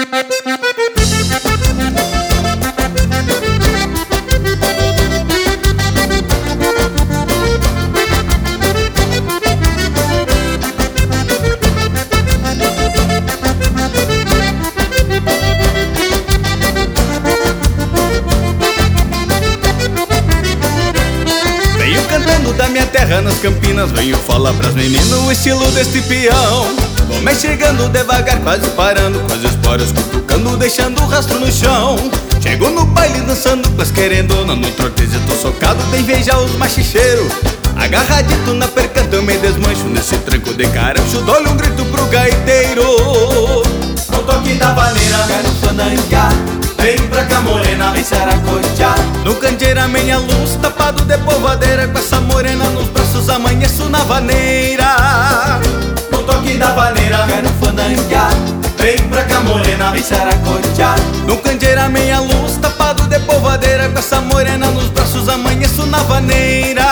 Da minha terra nas Campinas, venho falar pras meninas o estilo deste peão. Vou chegando devagar, quase parando, com as esporas cutucando, deixando o rastro no chão. Chego no baile dançando, mas querendo ou não, no trotejo tô socado de invejar os machicheiros. Agarradito na perca também desmancho, nesse tranco de carancho, dou-lhe um grito pro gaiteiro. Com o toque da vaneira, quero fandangar. Vem pra cá morena, vem saracotear. No candeeiro a minha luz, tapado de polvadeira, com essa morena nos braços amanheço na vaneira. Com o toque da vaneira, quero fandangar. Vem pra cá morena, vem saracotear. No candeeiro a minha luz, tapado de polvadeira, com essa morena nos braços amanheço na vaneira.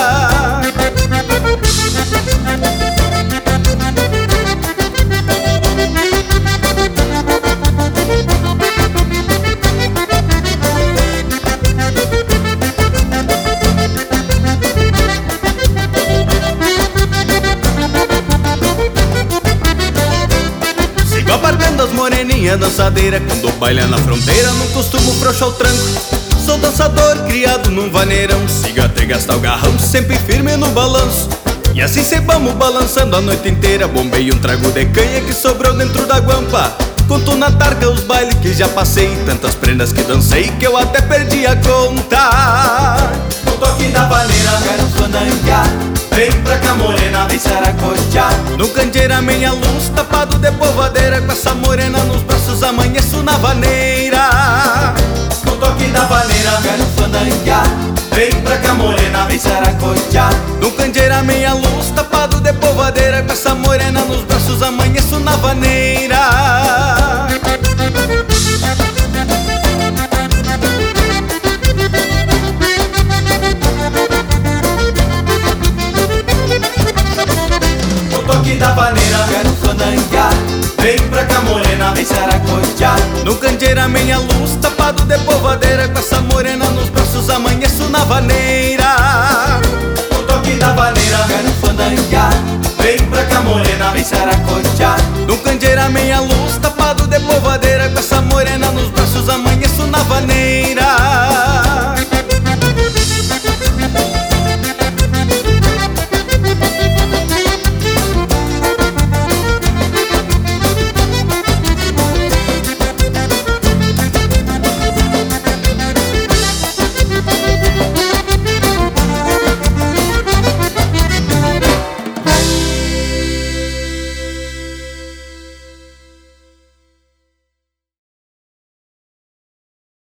Abarcando as moreninhas dançadeira, quando o baile é na fronteira, não costumo frouxar o tranco. Sou dançador, criado num vaneirão, siga até gastar o garrão, sempre firme no balanço. E assim cê vamos balançando a noite inteira, bombei um trago de canha que sobrou dentro da guampa. Conto na targa os bailes que já passei, tantas prendas que dancei que eu até perdi a conta. Com o toque da vaneira, quero fandangar. Vem pra cá morena, vem saracotear. No candeeiro a minha luz, tapado de polvadeira, com essa morena nos braços amanheço na vaneira. Com o toque da vaneira, quero fandangar. Vem pra cá morena, vem saracotear. No candeeiro a minha luz, tapado de polvadeira, com essa morena nos braços amanheço na vaneira. Da vaneira, quero fandangar. Vem pra cá morena, vem saracotear. No candeeiro a minha luz, tapado de polvadeira, com essa morena nos braços amanheço na vaneira. Com o toque da vaneira, quero fandangar. Vem pra cá morena, vem saracotear. No candeeiro a minha luz, tapado de polvadeira, com essa morena nos braços amanheço na vaneira.